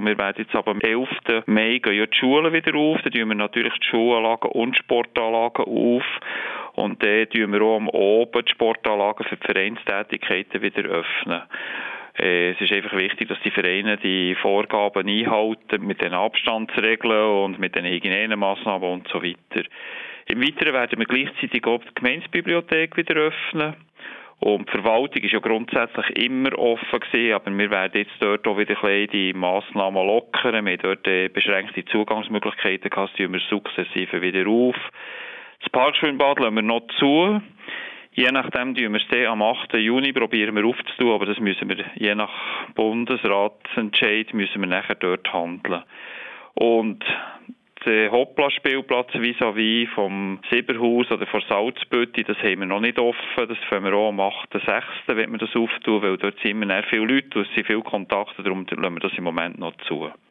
wir werden jetzt aber am 11. Mai gehen ja die Schulen wieder auf, dann tun wir natürlich die Schulanlagen und Sportanlagen auf und dann tun wir auch am Oben die Sportanlagen für die Vereinstätigkeiten wieder öffnen. Es ist einfach wichtig, dass die Vereine die Vorgaben einhalten mit den Abstandsregeln und mit den Hygienemaßnahmen und so weiter. Im Weiteren werden wir gleichzeitig auch die Gemeindebibliothek wieder öffnen. Und die Verwaltung ist ja grundsätzlich immer offen gewesen, aber wir werden jetzt dort auch wieder ein bisschen die Massnahmen lockern. Wir haben dort beschränkte Zugangsmöglichkeiten gehabt, das tun wir sukzessive wieder auf. Das Parkschwimmbad lassen wir noch zu. Je nachdem tun wir es dann am 8. Juni probieren wir aufzutun, aber das müssen wir, je nach Bundesratsentscheid, müssen wir nachher dort handeln. Und der Hoppla-Spielplatz vis-à-vis vom Sieberhaus oder von Salzbütti, das haben wir noch nicht offen. Das fangen wir auch am 8.6., wenn wir das auftun, weil dort sind immer viele Leute und es sind viele Kontakte, darum lassen wir das im Moment noch zu.